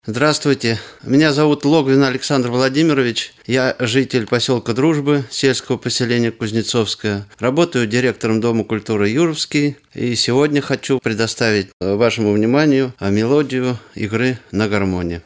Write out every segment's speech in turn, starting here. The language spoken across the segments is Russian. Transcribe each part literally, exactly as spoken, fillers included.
Здравствуйте, меня зовут Логвин Александр Владимирович, я житель поселка Дружбы, сельского поселения Кузнецовское, работаю директором Дома культуры Юровский, и сегодня хочу предоставить вашему вниманию мелодию игры на гармоне.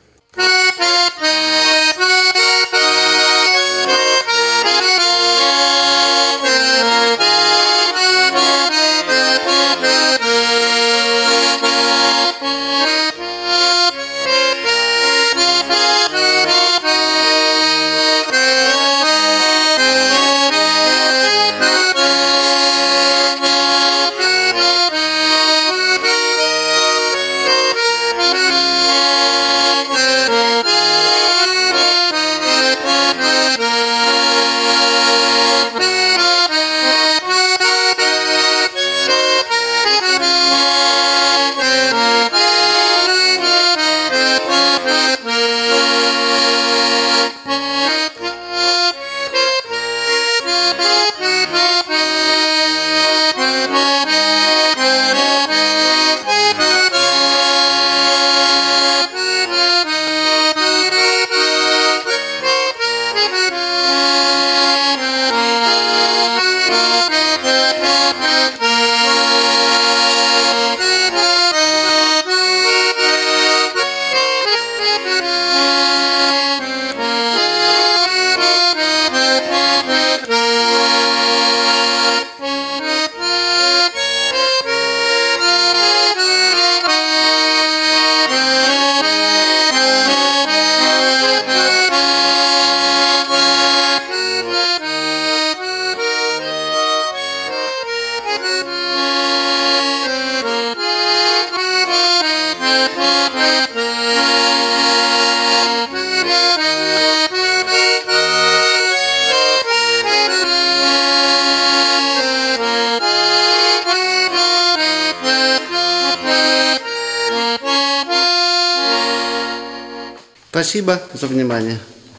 Спасибо за внимание.